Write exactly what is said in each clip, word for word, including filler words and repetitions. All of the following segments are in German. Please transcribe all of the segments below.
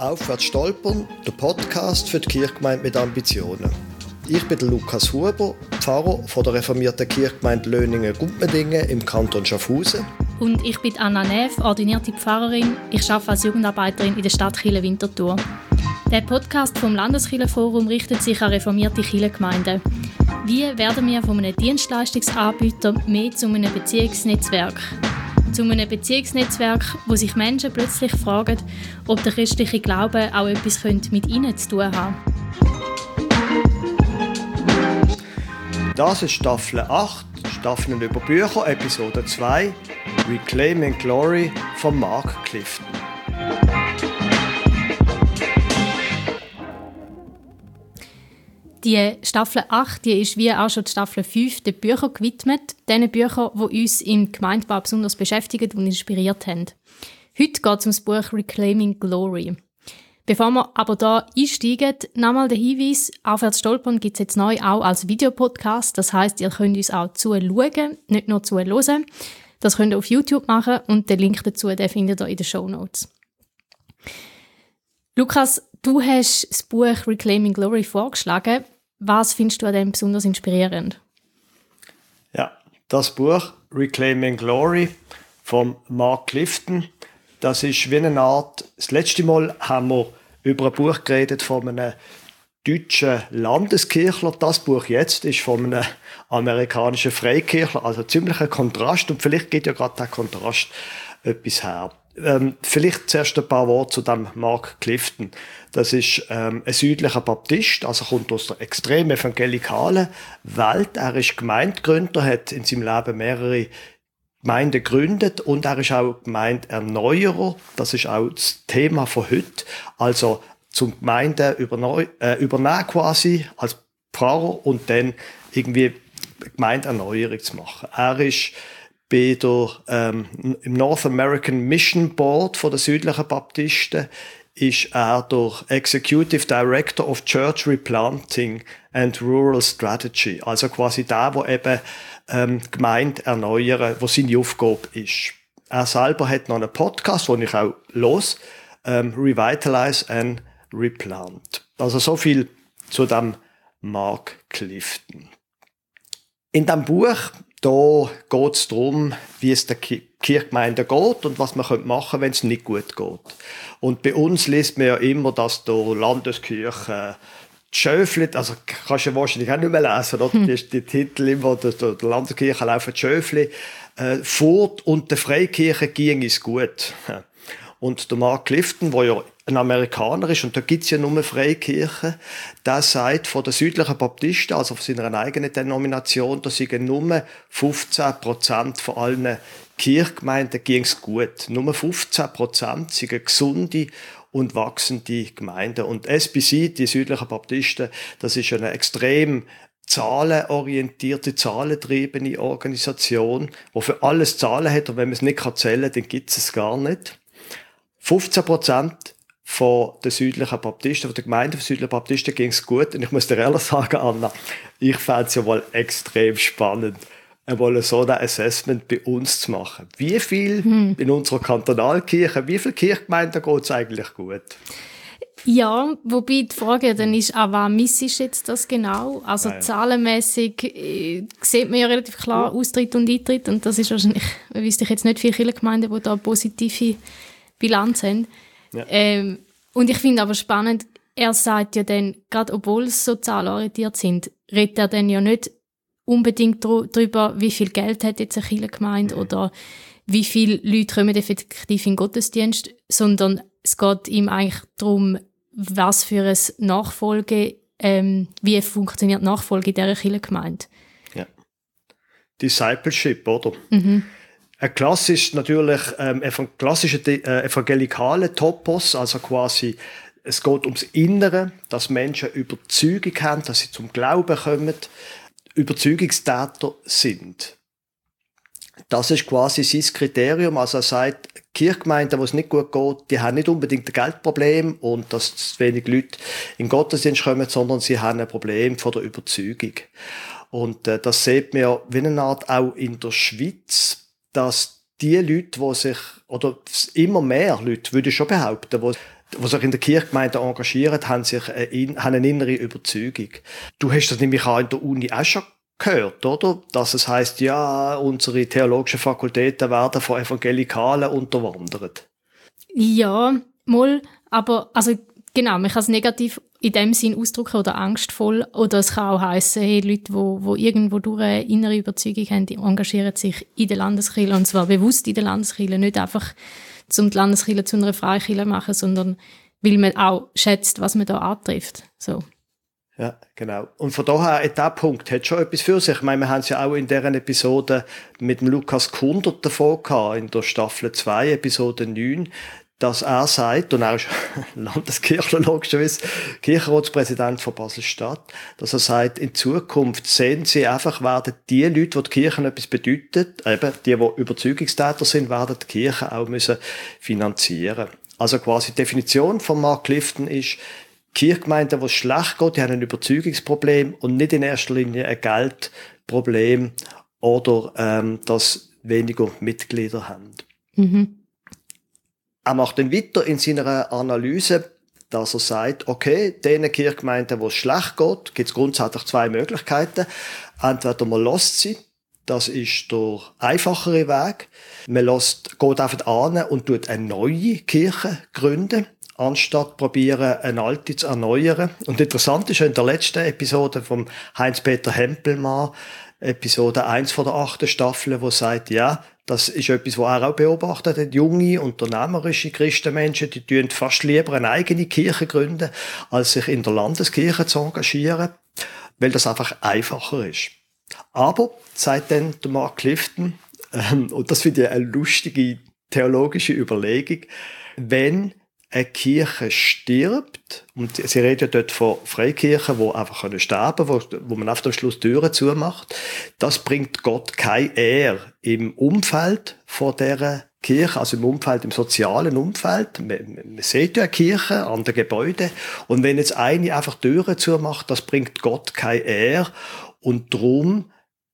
Aufwärts stolpern, der Podcast für die Kirchgemeinde mit Ambitionen. Ich bin der Lukas Huber, Pfarrer von der reformierten Kirchgemeinde Löningen-Gumpendingen im Kanton Schaffhausen. Und ich bin Anna Neff, ordinierte Pfarrerin. Ich arbeite als Jugendarbeiterin in der Stadt Chile-Winterthur. Der Podcast vom Landeskirchenforum richtet sich an reformierte Kirchengemeinden. Wie werden wir von einem Dienstleistungsanbieter mehr zu einem Beziehungsnetzwerk? Zu einem Beziehungsnetzwerk, wo sich Menschen plötzlich fragen, ob der christliche Glaube auch etwas mit ihnen zu tun hat. Das ist Staffel acht, Staffeln über Bücher, Episode zwei, Reclaiming Glory von Mark Clifton. Die Staffel acht die ist wie auch schon die Staffel fünf den Büchern gewidmet, den Büchern, die uns im Gemeindebau besonders beschäftigen und inspiriert haben. Heute geht es um das Buch Reclaiming Glory. Bevor wir aber hier einsteigen, nochmal der Hinweis, «Aufwärts stolpern» gibt es jetzt neu auch als Videopodcast. Das heisst, ihr könnt uns auch zuschauen, nicht nur zuhören. Das könnt ihr auf YouTube machen und den Link dazu den findet ihr in den Shownotes. Lukas, du hast das Buch Reclaiming Glory vorgeschlagen. Was findest du an dem besonders inspirierend? Ja, das Buch Reclaiming Glory von Mark Clifton, das ist wie eine Art, das letzte Mal haben wir über ein Buch geredet von einem deutschen Landeskirchler. Das Buch jetzt ist von einem amerikanischen Freikirchler, also ziemlich ein Kontrast und vielleicht geht ja gerade der Kontrast etwas her. Ähm, vielleicht zuerst ein paar Worte zu dem Mark Clifton. Das ist ähm, ein südlicher Baptist, also kommt aus der extrem evangelikalen Welt. Er ist Gemeindegründer, hat in seinem Leben mehrere Gemeinden gegründet und er ist auch Gemeindeerneuerer. Das ist auch das Thema von heute. Also zum Gemeinden überneu- äh, übernehmen quasi als Pfarrer und dann irgendwie Gemeindeerneuerung zu machen. Er ist bei der, ähm, im North American Mission Board von der südlichen Baptisten ist er der Executive Director of Church Replanting and Rural Strategy. Also quasi der, der eben ähm, Gemeinde erneuern, wo seine Aufgabe ist. Er selber hat noch einen Podcast, den ich auch los, ähm, Revitalize and Replant. Also so viel zu dem Mark Clifton. In diesem Buch da geht es darum, wie es der Kirchgemeinde geht und was man machen könnte, wenn es nicht gut geht. Und bei uns liest man ja immer, dass der Landeskirche Schöfli, also kannst du ja wahrscheinlich auch nicht mehr lesen, oder? Hm. Die, die Titel immer, der, der Landeskirche laufen Schöfli äh, fort und der Freikirche ging es gut. Und der Mark Clifton, der ja ein Amerikaner ist, und da gibt's ja nur Freikirchen, der sagt von der südlichen Baptisten, also von seiner eigenen Denomination, da sind nur fünfzehn Prozent von allen Kirchgemeinden ging's gut. Nur fünfzehn Prozent sind gesunde und wachsende Gemeinden. Und S B C, die südlichen Baptisten, das ist eine extrem zahlenorientierte, zahlentriebene Organisation, die für alles Zahlen hat, und wenn man es nicht zählen kann, dann gibt's es gar nicht. fünfzehn Prozent von den südlichen Baptisten, von der Gemeinde der südlichen Baptisten ging es gut. Und ich muss dir ehrlich sagen, Anna, ich fände es ja wohl extrem spannend, einmal so ein Assessment bei uns zu machen. Wie viel hm. in unserer Kantonalkirche, wie viele Kirchgemeinden geht es eigentlich gut? Ja, wobei die Frage dann ist, an was misst jetzt das genau? Also Nein. zahlenmässig äh, sieht man ja relativ klar ja. Austritt und Eintritt, und das ist wahrscheinlich, wüsste ich jetzt nicht viele Kirchgemeinden, die da positive Bilanz haben. Ja. Ähm, und ich finde aber spannend, er sagt ja dann, gerade obwohl es so zahlenorientiert sind, redet er dann ja nicht unbedingt dr- darüber, wie viel Geld hat jetzt eine Kirchengemeinde mhm. oder wie viele Leute kommen effektiv in den Gottesdienst, sondern es geht ihm eigentlich darum, was für ein Nachfolge, ähm, wie funktioniert Nachfolge in dieser Kirchengemeinde. Ja. Discipleship, oder? Mhm. Ein klassisch natürlich ähm, ein klassischer äh, evangelikale Topos, also quasi es geht ums Innere, dass Menschen Überzeugung haben, dass sie zum Glauben kommen, Überzeugungstäter sind. Das ist quasi sein Kriterium. Also er sagt, Kirchgemeinden, wo es nicht gut geht, die haben nicht unbedingt ein Geldproblem und dass zu wenig Leute in den Gottesdienst kommen, sondern sie haben ein Problem von der Überzeugung. Und äh, das sieht man ja wie eine Art auch in der Schweiz, dass die Leute, die sich, oder immer mehr Leute, würde ich schon behaupten, die die sich in der Kirchgemeinde engagieren, haben, sich eine, haben eine innere Überzeugung. Du hast das nämlich auch in der Uni auch schon gehört, oder? Dass es heisst, ja, unsere theologischen Fakultäten werden von Evangelikalen unterwandert. Ja, mal, aber also genau, man kann es negativ in dem Sinn ausdrücken oder angstvoll, oder es kann auch heissen, hey, Leute, die wo, wo irgendwo durch eine innere Überzeugung haben, die engagieren sich in der Landeskirche, und zwar bewusst in der Landeskirche, nicht einfach um die Landeskirche zu einer Freikirche machen, sondern weil man auch schätzt, was man da antrifft. So. Ja, genau. Und von daher, an diesem Punkt hat schon etwas für sich. Ich meine, wir haben es ja auch in deren Episode mit dem Lukas Kundert davon gehabt, in der Staffel zwei, Episode neun, dass er sagt, und er ist Landeskirchler logischerweise, Kirchenratspräsident von Basel-Stadt, dass er sagt, in Zukunft sehen sie einfach, werden die Leute, die die Kirche etwas bedeutet, eben die, die Überzeugungstäter sind, werden die Kirche auch müssen finanzieren. Also quasi die Definition von Mark Clifton ist, Kirchgemeinden, wo es schlecht geht, die haben ein Überzeugungsproblem und nicht in erster Linie ein Geldproblem oder ähm, dass weniger Mitglieder haben. Mhm. Er macht dann weiter in seiner Analyse, dass er sagt, okay, denen Kirchgemeinden, wo es schlecht geht, gibt es grundsätzlich zwei Möglichkeiten. Entweder man lässt sie, das ist der einfachere Weg. Man lässt, geht einfach an und tut eine neue Kirche gründen, anstatt probieren, eine alte zu erneuern. Und interessant ist, in der letzten Episode von Heinz-Peter Hempelmann, Episode eins von der achten Staffel, wo sagt, ja, das ist etwas, was er auch beobachtet hat. Junge, unternehmerische Christenmenschen, die tun fast lieber eine eigene Kirche gründen, als sich in der Landeskirche zu engagieren, weil das einfach einfacher ist. Aber, sagt dann der Mark Clifton, ähm, und das finde ich eine lustige theologische Überlegung, wenn eine Kirche stirbt, und sie reden dort von Freikirchen, die einfach sterben können, wo, wo man auf dem Schluss Türen zumacht, das bringt Gott keine Ehre im Umfeld von dieser Kirche, also im Umfeld, im sozialen Umfeld. Man, man sieht ja eine Kirche an den Gebäuden, und wenn jetzt eine einfach Türen zumacht, das bringt Gott keine Ehre, und darum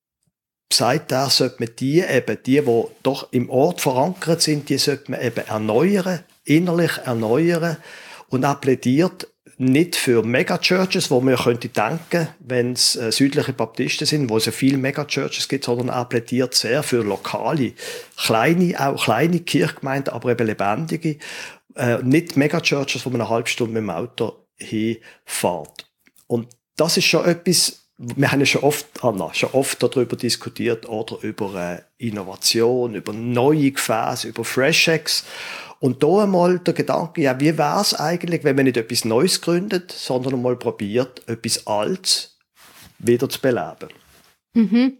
sagt er, sollte man die eben, die, die doch im Ort verankert sind, die sollte man eben erneuern, innerlich erneuern, und er plädiert nicht für Megachurches, wo man könnte denken, wenn es äh, südliche Baptisten sind, wo es ja viele Megachurches gibt, sondern er plädiert sehr für lokale, kleine, auch kleine Kirchgemeinden, aber eben lebendige, äh, nicht Megachurches, wo man eine halbe Stunde mit dem Auto hinfährt. Und das ist schon etwas, wir haben ja schon oft, Anna, schon oft darüber diskutiert, oder über äh, Innovation, über neue Gefäße, über Fresh-Eggs. Und da einmal der Gedanke, ja, wie wäre es eigentlich, wenn man nicht etwas Neues gründet, sondern einmal probiert, etwas Altes wieder zu beleben? Mhm.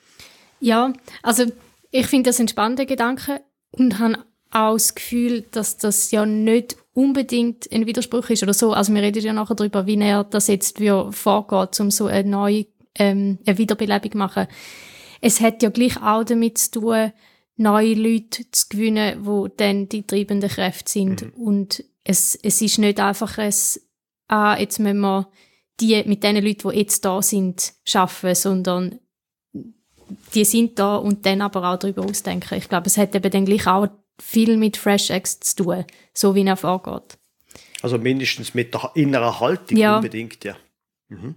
Ja, also ich finde das ein spannender Gedanke und habe auch das Gefühl, dass das ja nicht unbedingt ein Widerspruch ist oder so. Also wir reden ja nachher darüber, wie er das jetzt vorgeht, um so eine neue ähm, eine Wiederbelebung zu machen. Es hat ja gleich auch damit zu tun, neue Leute zu gewinnen, die dann die treibenden Kräfte sind. Mhm. Und es, es ist nicht einfach ein, ah, jetzt müssen wir die mit den Leuten, die jetzt da sind, schaffen, sondern die sind da und dann aber auch darüber ausdenken. Ich glaube, es hat eben dann gleich auch viel mit Fresh Eggs zu tun, so wie er vorgeht. Also mindestens mit der inneren Haltung, ja. Unbedingt, ja. Mhm.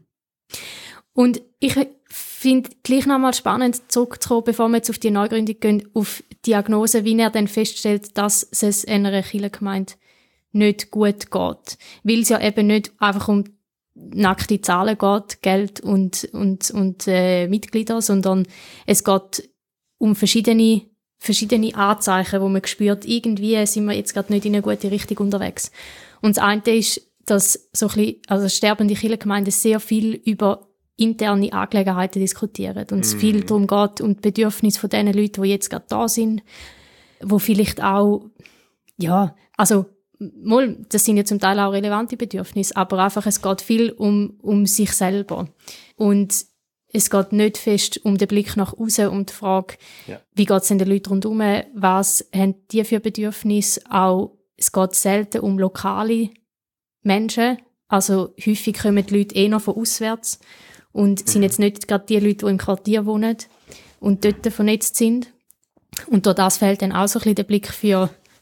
Und ich finde gleich nochmal spannend, zurückzukommen, bevor wir jetzt auf die Neugründung gehen, auf die Diagnose, wie er dann feststellt, dass es einer Kirchengemeinde nicht gut geht. Weil es ja eben nicht einfach um nackte Zahlen geht, Geld und, und, und äh, Mitglieder, sondern es geht um verschiedene, verschiedene Anzeichen, wo man spürt, irgendwie sind wir jetzt gerade nicht in eine gute Richtung unterwegs. Und das eine ist, dass so ein bisschen, also sterbende Kirchengemeinden sehr viel über interne Angelegenheiten diskutieren und es mm. viel darum geht, um die Bedürfnisse von den Leuten, die jetzt gerade da sind, wo vielleicht auch, ja, also mal, das sind ja zum Teil auch relevante Bedürfnisse, aber einfach, es geht viel um, um sich selber. Und es geht nicht fest um den Blick nach außen, um die Frage, ja. Wie geht es den Leuten rundherum, was haben die für Bedürfnisse, auch, es geht selten um lokale Menschen, also häufig kommen die Leute eh noch von auswärts und sind jetzt nicht gerade die Leute, die im Quartier wohnen und dort vernetzt sind. Und durch das fehlt dann auch so ein bisschen der Blick für,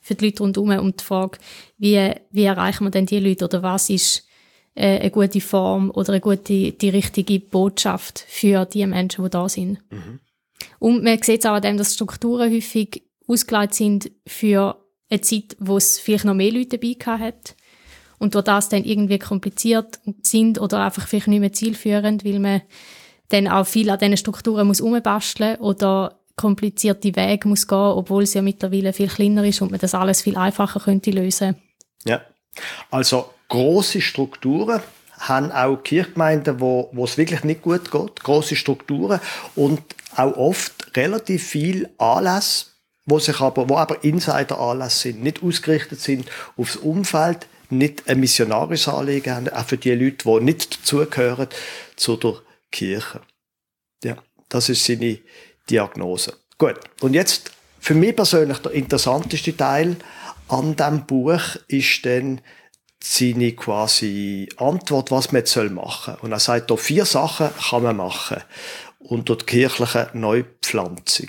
für die Leute rundherum und die Frage, wie, wie erreichen wir denn die Leute oder was ist äh, eine gute Form oder eine gute, die richtige Botschaft für die Menschen, die da sind. Mhm. Und man sieht es auch an dem, dass Strukturen häufig ausgelegt sind für eine Zeit, wo es vielleicht noch mehr Leute dabei hat und durch das dann irgendwie kompliziert sind oder einfach vielleicht nicht mehr zielführend, weil man dann auch viel an diesen Strukturen muss umbasteln oder komplizierte Wege muss gehen, obwohl es ja mittlerweile viel kleiner ist und man das alles viel einfacher könnte lösen. Ja, also grosse Strukturen haben auch Kirchgemeinden, wo, wo es wirklich nicht gut geht, grosse Strukturen und auch oft relativ viel Anlässe, wo sich aber, wo aber Insider-Anlässe sind, nicht ausgerichtet sind aufs Umfeld, nicht ein missionarisches Anliegen haben, auch für die Leute, die nicht dazugehören zu der Kirche. Ja, das ist seine Diagnose. Gut, und jetzt für mich persönlich der interessanteste Teil an diesem Buch ist dann seine quasi Antwort, was man jetzt machen soll. Und er sagt, da vier Sachen kann man machen unter der kirchlichen Neupflanzung.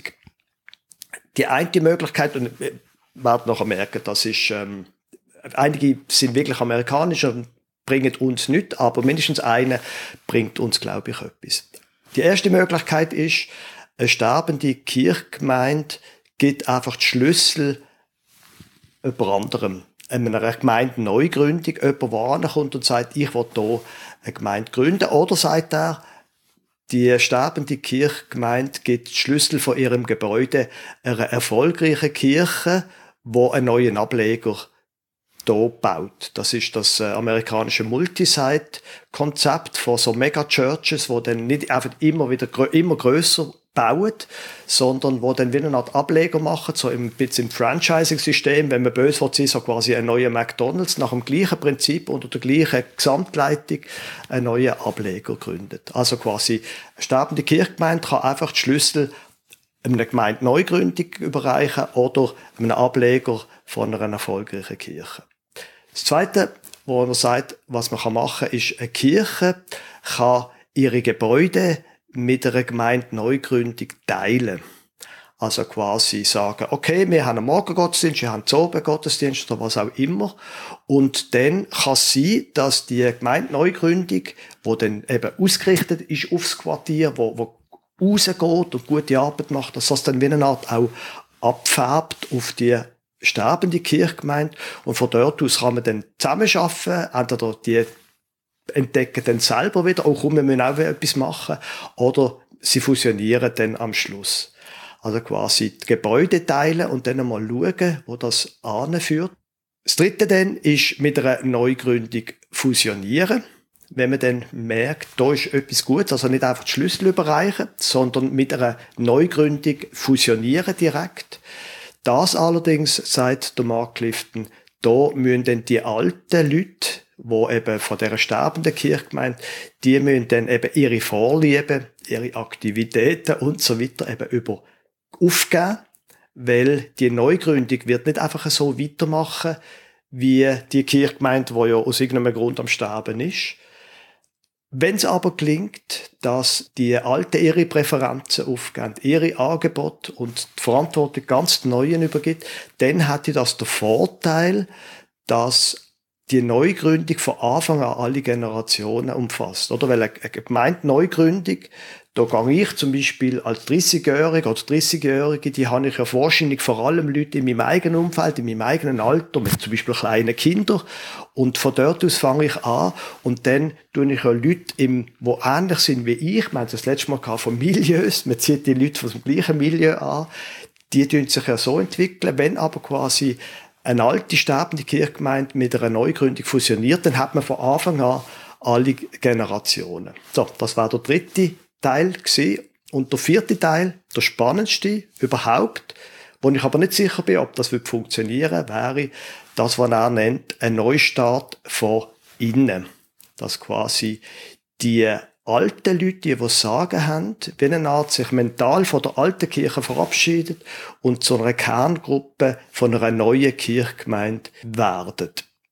Die eine Möglichkeit, und wir werden nachher merken, das ist, ähm, einige sind wirklich amerikanisch und bringen uns nichts, aber mindestens eine bringt uns, glaube ich, etwas. Die erste Möglichkeit ist, eine sterbende Kirchgemeinde gibt einfach die Schlüssel jemand anderem. Einer Gemeinde Neugründung, jemand, der ankommt und sagt, ich will hier eine Gemeinde gründen. Oder sagt er, die sterbende Kirchgemeinde gibt die Schlüssel von ihrem Gebäude einer erfolgreichen Kirche, die einen neuen Ableger hier baut. Das ist das äh, amerikanische Multisite-Konzept von so Mega-Churches, die dann nicht einfach immer wieder grö- immer grösser bauen, sondern wo dann wieder eine Art Ableger machen, so ein bisschen im Franchising-System, wenn man böse will, sein, so quasi ein neuer McDonald's, nach dem gleichen Prinzip unter der gleichen Gesamtleitung einen neuen Ableger gründet. Also quasi eine sterbende Kirchgemeinde kann einfach die Schlüssel einer Gemeinde Neugründung überreichen oder einem Ableger von einer erfolgreichen Kirche. Das Zweite, wo er sagt, was man machen kann, ist, eine Kirche kann ihre Gebäude mit einer Gemeinde Neugründung teilen. Also quasi sagen, okay, wir haben einen Morgengottesdienst, wir haben einen Abendgottesdienst oder was auch immer. Und dann kann es sein, dass die Gemeinde Neugründung, die dann eben ausgerichtet ist aufs Quartier, wo, wo rausgeht und gute Arbeit macht, dass das dann wie eine Art auch abfärbt auf die sterbende Kirchgemeinde. Und von dort aus kann man dann zusammenarbeiten, entweder die entdecken dann selber wieder, auch komm, wir müssen auch etwas machen, oder sie fusionieren dann am Schluss. Also quasi die Gebäude teilen und dann einmal schauen, wo das anführt. Das Dritte dann ist mit einer Neugründung fusionieren. Wenn man dann merkt, da ist etwas Gutes, also nicht einfach die Schlüssel überreichen, sondern mit einer Neugründung fusionieren direkt. Das allerdings, sagt der Mark Clifton, da müssen dann die alten Leute, die eben von dieser sterbenden Kirchgemeinde, die müssen dann eben ihre Vorlieben, ihre Aktivitäten und so weiter eben über aufgeben, weil die Neugründung wird nicht einfach so weitermachen, wie die Kirchgemeinde, die ja aus irgendeinem Grund am Sterben ist. Wenn es aber gelingt, dass die Alten ihre Präferenzen aufgeben, ihre Angebote und die Verantwortung ganz den Neuen übergibt, dann hätte das den Vorteil, dass die Neugründung von Anfang an alle Generationen umfasst. Oder? Weil eine Gemeinde Neugründung, da gehe ich zum Beispiel als dreißigjährige oder dreißigjährige, die habe ich ja wahrscheinlich vor allem Leute in meinem eigenen Umfeld, in meinem eigenen Alter, mit zum Beispiel kleinen Kindern. Und von dort aus fange ich an und dann tue ich ja Leute, im, die ähnlich sind wie ich. Wir haben das letzte Mal gehabt von Milieus, man zieht die Leute von dem gleichen Milieu an. Die tun sich ja so entwickeln, wenn aber quasi eine alte, sterbende Kirchgemeinde mit einer Neugründung fusioniert, dann hat man von Anfang an alle Generationen. So, das war der dritte Teil gewesen. Und der vierte Teil, der spannendste überhaupt, wo ich aber nicht sicher bin, ob das funktionieren würde, wäre das, was er nennt, ein Neustart von innen. Dass quasi die alten Leute, die was sagen haben, wie eine Art sich mental von der alten Kirche verabschiedet und zu einer Kerngruppe von einer neuen Kirchgemeinde werden.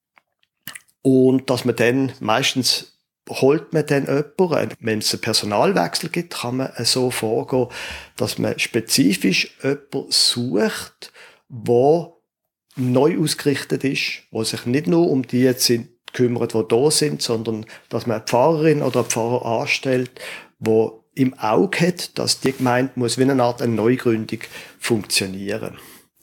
Und dass man dann meistens holt man dann jemanden, wenn es einen Personalwechsel gibt, kann man so vorgehen, dass man spezifisch jemanden sucht, wo neu ausgerichtet ist, wo sich nicht nur um die jetzt sind, kümmert, die da sind, sondern dass man eine Pfarrerin oder einen Pfarrer anstellt, wo im Auge hat, dass die Gemeinde muss wie eine Art eine Neugründung funktionieren.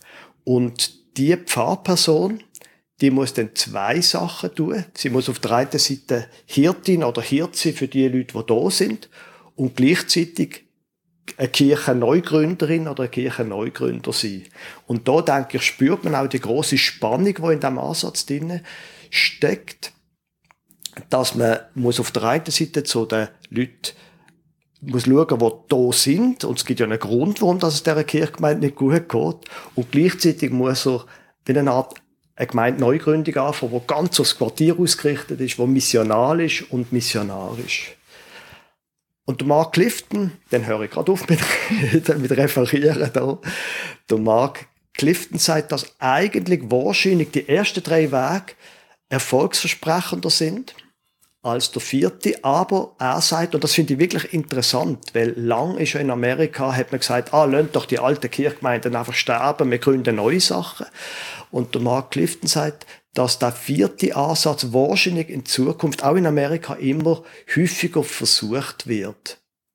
Und die Pfarrperson, die muss dann zwei Sachen tun. Sie muss auf der einen Seite Hirtin oder Hirt sein für die Leute, die da sind, und gleichzeitig eine Kirchenneugründerin oder ein Kirchenneugründer sein. Und da, denke ich, spürt man auch die grosse Spannung, die in diesem Ansatz drin steckt, dass man muss auf der einen Seite zu den Leuten muss schauen, die da sind, und es gibt ja einen Grund, warum das dieser Kirchgemeinde nicht gut geht, und gleichzeitig muss er wie eine Art eine Gemeinde-Neugründung anfangen, die ganz aufs Quartier ausgerichtet ist, die missionalisch und missionarisch. Und der Mark Clifton, den höre ich gerade auf mit, mit Referieren da. Der Mark Clifton sagt, dass eigentlich wahrscheinlich die ersten drei Wege erfolgsversprechender sind als der vierte, aber er sagt, und das finde ich wirklich interessant, weil lang ist ja in Amerika, hat man gesagt, ah, lasst doch die alten Kirchgemeinden einfach sterben, wir gründen neue Sachen. Und der Mark Clifton sagt, dass der vierte Ansatz wahrscheinlich in Zukunft auch in Amerika immer häufiger versucht wird.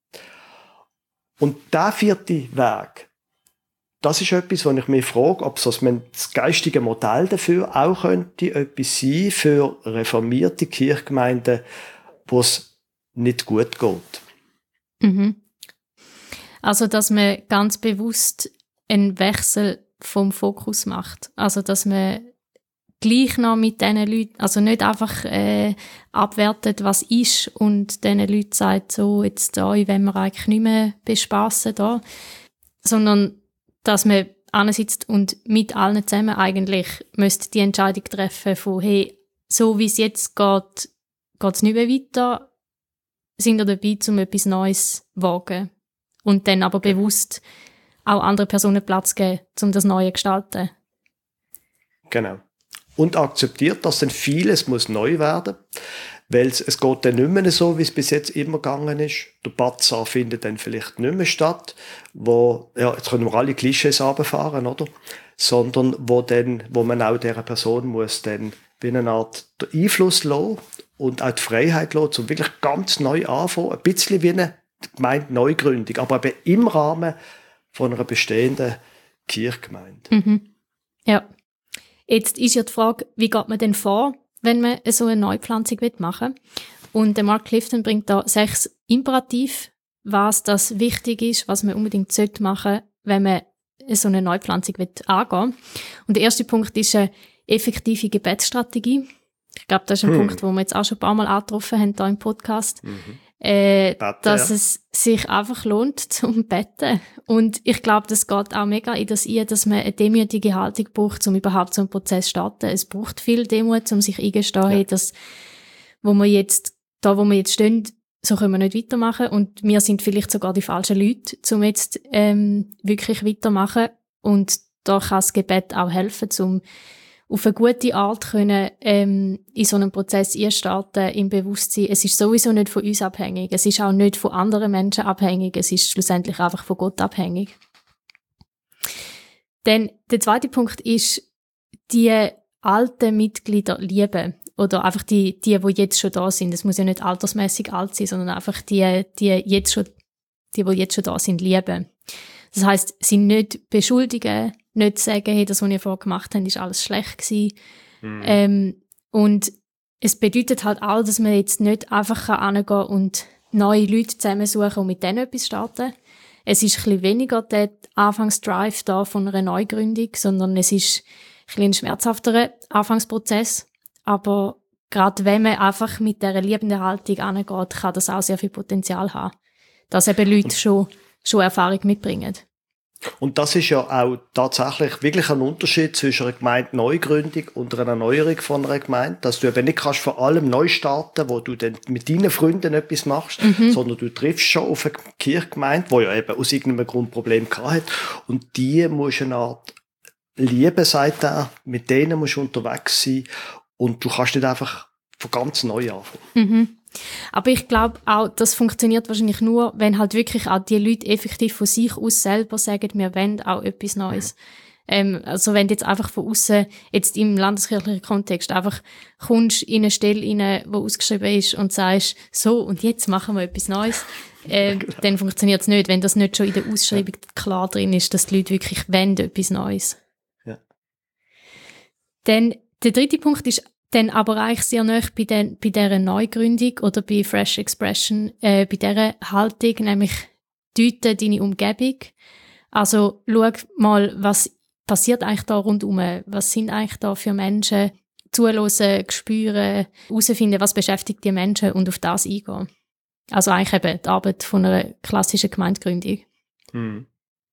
Und der vierte Weg, das ist etwas, wo ich mich frage, ob so das geistige Modell dafür auch könnte etwas sein für reformierte Kirchgemeinden, wo es nicht gut geht. Mhm. Also, dass man ganz bewusst einen Wechsel vom Fokus macht. Also, dass man gleich noch mit diesen Leuten, also nicht einfach äh, abwertet, was ist, und diesen Leuten sagt, so, jetzt da wollen wir eigentlich nicht mehr bespassen da, sondern dass man ansitzt und mit allen zusammen eigentlich müsste die Entscheidung treffen von, hey, so wie es jetzt geht, geht es nicht mehr weiter, sind wir dabei, um etwas Neues zu wagen. Und dann aber bewusst auch andere Personen Platz geben, um das Neue zu gestalten. Genau. Und akzeptiert, dass dann vieles muss neu werden, weil es, es geht dann nicht mehr so, wie es bis jetzt immer gegangen ist. Der Bazar findet dann vielleicht nicht mehr statt, wo, ja, jetzt können wir alle Klischees runterfahren, oder? Sondern wo dann, wo man auch dieser Person muss dann wie eine Art den Einfluss lassen und auch die Freiheit lassen, um wirklich ganz neu anfangen. Ein bisschen wie eine Gemeinde Neugründung, aber eben im Rahmen von einer bestehenden Kirchgemeinde. Mhm. Ja. Jetzt ist ja die Frage, wie geht man denn vor, wenn man so eine Neupflanzung machen will? Und der Mark Clifton bringt da sechs Imperative, was das wichtig ist, was man unbedingt machen sollte, wenn man so eine Neupflanzung angehen will. Und der erste Punkt ist eine effektive Gebetsstrategie. Ich glaube, das ist ein hm. Punkt, wo wir jetzt auch schon ein paar Mal angetroffen haben hier im Podcast. Mhm. Äh, Bette, dass ja. es sich einfach lohnt zum Betten. Und ich glaube, das geht auch mega in das ein, dass man eine demütige Haltung braucht, um überhaupt so einen Prozess zu starten. Es braucht viel Demut, um sich eingestehen, ja. dass wo wir jetzt, da wo wir jetzt stehen, so können wir nicht weitermachen. Und wir sind vielleicht sogar die falschen Leute, um jetzt ähm, wirklich weitermachen. Und da kann das Gebet auch helfen, um auf eine gute Art können, ähm, in so einem Prozess einstarten, im Bewusstsein. Es ist sowieso nicht von uns abhängig. Es ist auch nicht von anderen Menschen abhängig. Es ist schlussendlich einfach von Gott abhängig. Dann der zweite Punkt ist, die alten Mitglieder lieben. Oder einfach die, die, die jetzt schon da sind. Es muss ja nicht altersmäßig alt sein, sondern einfach die, die jetzt schon, die, die jetzt schon da sind, lieben. Das heisst, sie nicht beschuldigen, nicht sagen, hey, das, was ihr vorher gemacht habt, ist alles schlecht gewesen. Mhm. Ähm, und es bedeutet halt auch, dass man jetzt nicht einfach hingehen kann und neue Leute zusammensuchen und mit denen etwas starten. Es ist ein bisschen weniger der Anfangsdrive da von einer Neugründung, sondern es ist ein bisschen ein schmerzhafterer Anfangsprozess. Aber gerade wenn man einfach mit dieser liebenden Haltung angeht, kann das auch sehr viel Potenzial haben. Dass eben Leute schon, schon Erfahrung mitbringen. Und das ist ja auch tatsächlich wirklich ein Unterschied zwischen einer Gemeinde-Neugründung und einer Erneuerung von einer Gemeinde, dass du eben nicht kannst vor allem neu starten, wo du dann mit deinen Freunden etwas machst, mhm. sondern du triffst schon auf eine Kirchgemeinde, die ja eben aus irgendeinem Grund Problem hat, und die musst eine Art Liebe, sagt er, mit denen musst du unterwegs sein, und du kannst nicht einfach von ganz neu anfangen. Mhm. Aber ich glaube auch, das funktioniert wahrscheinlich nur, wenn halt wirklich auch die Leute effektiv von sich aus selber sagen, wir wollen auch etwas Neues. Ähm, also wenn du jetzt einfach von außen jetzt im landeskirchlichen Kontext einfach kommst in eine Stelle rein, die ausgeschrieben ist und sagst, so und jetzt machen wir etwas Neues, äh, ja, dann funktioniert es nicht, wenn das nicht schon in der Ausschreibung ja. klar drin ist, dass die Leute wirklich wollen, etwas Neues. Ja. Dann der dritte Punkt ist dann aber eigentlich sehr nahe bei, den, bei dieser Neugründung oder bei Fresh Expression, äh, bei dieser Haltung, nämlich deute deine Umgebung. Also schau mal, was passiert eigentlich da rundherum, was sind eigentlich da für Menschen, zuhören, spüren, herausfinden, was beschäftigt die Menschen und auf das eingehen. Also eigentlich eben die Arbeit von einer klassischen Gemeindegründung. Mhm.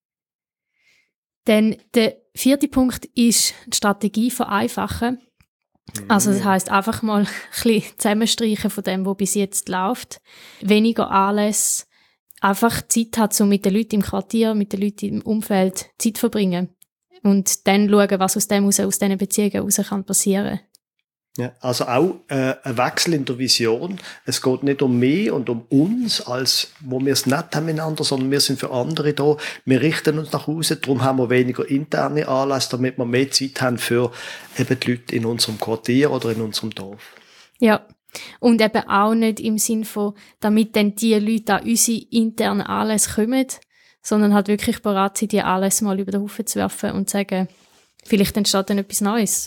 Dann der vierte Punkt ist die Strategie vereinfachen. Also das heisst einfach mal ein bisschen zusammenstreichen von dem, was bis jetzt läuft. Weniger Anlässe, einfach Zeit hat, um mit den Leuten im Quartier, mit den Leuten im Umfeld Zeit zu verbringen. Und dann schauen, was aus dem, aus, aus diesen Beziehungen heraus kann passieren. Ja, also auch äh, ein Wechsel in der Vision. Es geht nicht um mich und um uns, als wo wir es nicht haben miteinander, sondern wir sind für andere da. Wir richten uns nach außen, darum haben wir weniger interne Anlässe, damit wir mehr Zeit haben für eben die Leute in unserem Quartier oder in unserem Dorf. Ja, und eben auch nicht im Sinn von, damit dann die Leute an unsere internen Anlässe kommen, sondern halt wirklich bereit sind, die Anlässe mal über den Haufen zu werfen und zu sagen, vielleicht entsteht dann etwas Neues.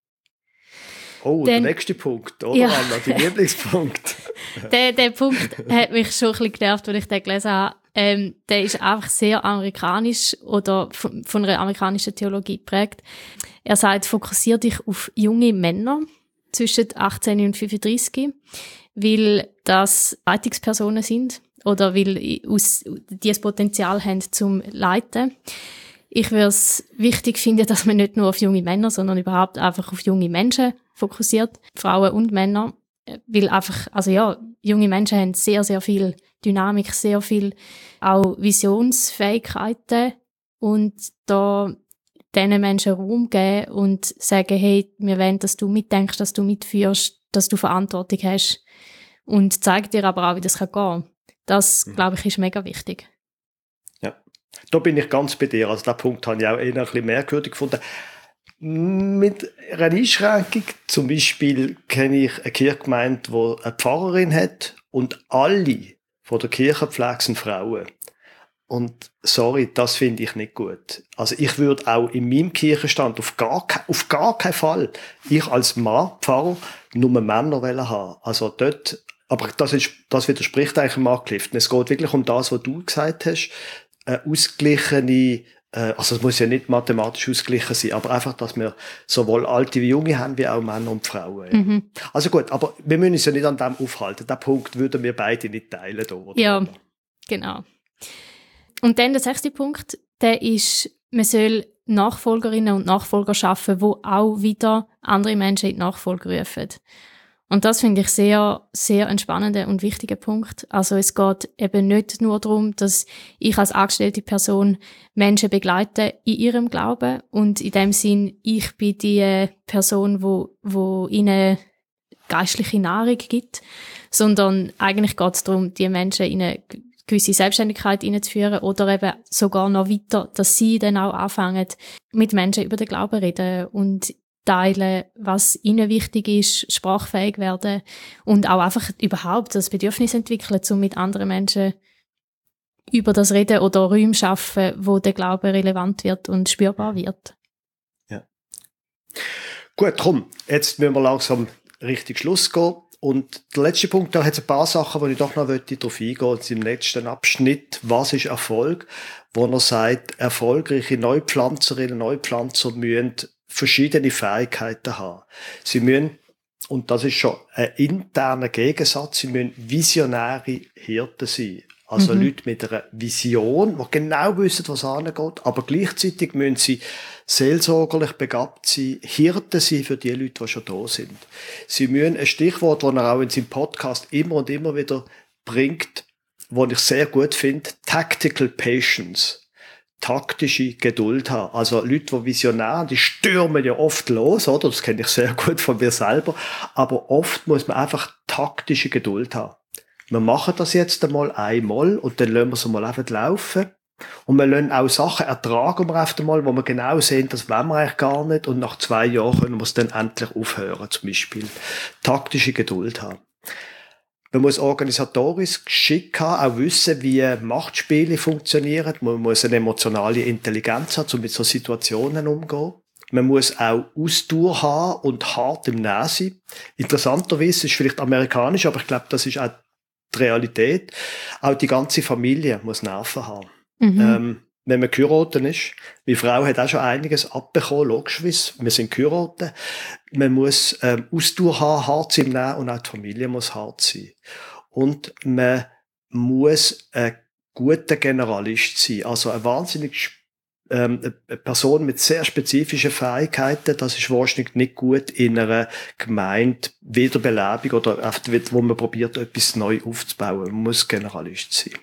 Oh, Dann, der nächste Punkt, oder ja. Anna, dein Lieblingspunkt. der, der Punkt hat mich schon ein bisschen genervt, als ich den gelesen habe. Ähm, der ist einfach sehr amerikanisch oder von, von einer amerikanischen Theologie geprägt. Er sagt, fokussiere dich auf junge Männer zwischen achtzehn und fünfunddreißig, weil das Leitungspersonen sind oder weil aus, die das Potenzial haben zum Leiten. Ich würde es wichtig finden, dass man nicht nur auf junge Männer, sondern überhaupt einfach auf junge Menschen fokussiert, Frauen und Männer, weil einfach, also ja, junge Menschen haben sehr, sehr viel Dynamik, sehr viel auch Visionsfähigkeiten und da diesen Menschen Raum geben und sagen, hey, wir wollen, dass du mitdenkst, dass du mitführst, dass du Verantwortung hast und zeig dir aber auch, wie das gehen kann. Das, mhm. glaube ich, ist mega wichtig. Ja, da bin ich ganz bei dir. Also den Punkt habe ich auch eher ein bisschen merkwürdig gefunden. Mit einer Einschränkung, zum Beispiel kenne ich eine Kirchgemeinde, die eine Pfarrerin hat und alle von der Kirchenpflege sind Frauen. Und sorry, das finde ich nicht gut. Also ich würde auch in meinem Kirchenstand auf gar, auf gar keinen Fall, ich als Mann, Pfarrer, nur Männer haben. Also dort, aber das, ist, das widerspricht eigentlich Mark Clifton. Es geht wirklich um das, was du gesagt hast, eine ausgeglichene, also es muss ja nicht mathematisch ausgeglichen sein, aber einfach, dass wir sowohl Alte wie Junge haben, wie auch Männer und Frauen. Ja. Mhm. Also gut, aber wir müssen uns ja nicht an dem aufhalten. Den Punkt würden wir beide nicht teilen. Da, oder? Ja, genau. Und dann der sechste Punkt, der ist, man soll Nachfolgerinnen und Nachfolger schaffen, die auch wieder andere Menschen in die Nachfolge rufen. Und das finde ich sehr, sehr ein spannender und wichtiger Punkt. Also es geht eben nicht nur darum, dass ich als angestellte Person Menschen begleite in ihrem Glauben und in dem Sinn, ich bin die Person, wo, wo ihnen geistliche Nahrung gibt, sondern eigentlich geht es darum, die Menschen in eine gewisse Selbstständigkeit hineinzuführen oder eben sogar noch weiter, dass sie dann auch anfangen, mit Menschen über den Glauben reden und teilen, was ihnen wichtig ist, sprachfähig werden und auch einfach überhaupt das Bedürfnis entwickeln, um mit anderen Menschen über das reden oder Räume schaffen, wo der Glaube relevant wird und spürbar wird. Ja. Gut, komm, jetzt müssen wir langsam richtig Schluss gehen. Und der letzte Punkt, da hat es ein paar Sachen, wo ich doch noch darauf eingehen möchte, im letzten Abschnitt, was ist Erfolg, wo er sagt, erfolgreiche Neupflanzerinnen, Neupflanzer müssen verschiedene Fähigkeiten haben. Sie müssen, und das ist schon ein interner Gegensatz, sie müssen visionäre Hirten sein. Also mhm. Leute mit einer Vision, die genau wissen, was angeht, aber gleichzeitig müssen sie seelsorgerlich begabt sein, Hirten sein für die Leute, die schon da sind. Sie müssen ein Stichwort, das er auch in seinem Podcast immer und immer wieder bringt, das ich sehr gut finde, Tactical Patience. Taktische Geduld haben. Also Leute, die visionär, die stürmen ja oft los, oder? Das kenne ich sehr gut von mir selber. Aber oft muss man einfach taktische Geduld haben. Wir machen das jetzt einmal einmal und dann lassen wir es mal einfach laufen. Und wir lassen auch Sachen ertragen, wir oft einmal, wo wir genau sehen, das wollen wir eigentlich gar nicht. Und nach zwei Jahren können wir es dann endlich aufhören. Zum Beispiel taktische Geduld haben. Man muss organisatorisch Geschick haben, auch wissen, wie Machtspiele funktionieren. Man muss eine emotionale Intelligenz haben, um mit so Situationen umzugehen. Man muss auch Ausdauer haben und hart im Nähen sein. Interessanterweise ist vielleicht amerikanisch, aber ich glaube, das ist auch die Realität. Auch die ganze Familie muss Nerven haben. Mhm. Ähm, wenn man geheiratet ist, meine Frau hat auch schon einiges abbekommen, logischerweise. Wir sind geheiratet. Man muss ähm, Ausdauer haben, hart sein im Nähen und auch die Familie muss hart sein. Und man muss ein guter Generalist sein, also ein wahnsinnig Ähm, eine Person mit sehr spezifischen Fähigkeiten, das ist wahrscheinlich nicht gut in einer Gemeinde Wiederbelebung oder wo man probiert, etwas neu aufzubauen. Man muss Generalist sein.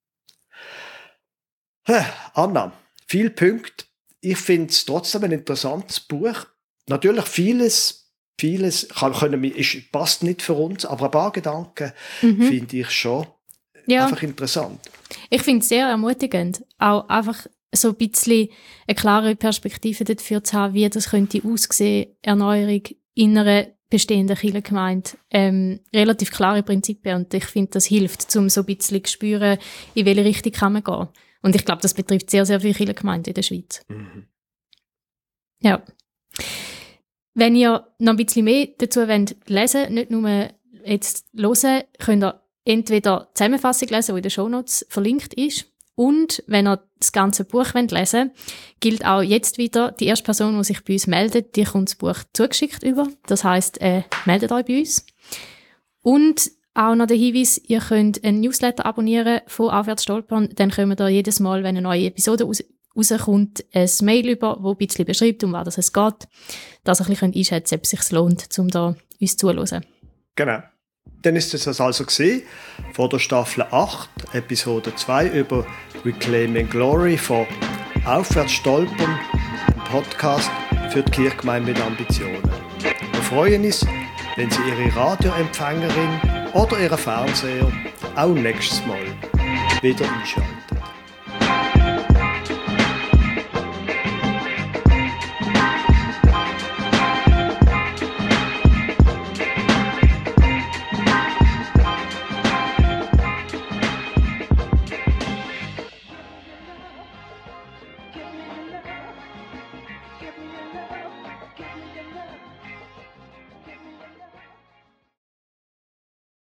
Anna, viele Punkte. Ich finde es trotzdem ein interessantes Buch. Natürlich vieles, vieles kann, können wir, ist, passt nicht für uns, aber ein paar Gedanken mhm. finde ich schon ja. einfach interessant. Ich finde es sehr ermutigend. Auch einfach so ein bisschen eine klare Perspektive dafür zu haben, wie das könnte aussehen, Erneuerung in einer bestehenden Kirchengemeinde. Ähm, relativ klare Prinzipien und ich finde, das hilft, um so ein bisschen zu spüren, in welche Richtung kann man gehen. Und ich glaube, das betrifft sehr, sehr viele Kirchengemeinden in der Schweiz. Mhm. Ja. Wenn ihr noch ein bisschen mehr dazu wollt lesen, nicht nur jetzt hören, könnt ihr entweder die Zusammenfassung lesen, die in den Shownotes verlinkt ist. Und wenn ihr das ganze Buch lesen wollt, gilt auch jetzt wieder, die erste Person, die sich bei uns meldet, die kommt das Buch zugeschickt über. Das heisst, äh, meldet euch bei uns. Und auch noch der Hinweis, ihr könnt einen Newsletter abonnieren von Aufwärts stolpern. Dann kommt ihr jedes Mal, wenn eine neue Episode raus, rauskommt, ein Mail über, das ein bisschen beschreibt, um was es geht. Dass ihr ein bisschen einschätzen könnt, ob es sich lohnt, um da uns zuzuhören. Genau. Dann ist es das also gewesen, von der Staffel acht, Episode zwei über Reclaiming Glory von Aufwärts stolpern, ein Podcast für die Kirchgemeinde mit Ambitionen. Wir freuen uns, wenn Sie Ihre Radioempfängerin oder Ihren Fernseher auch nächstes Mal wieder einschalten.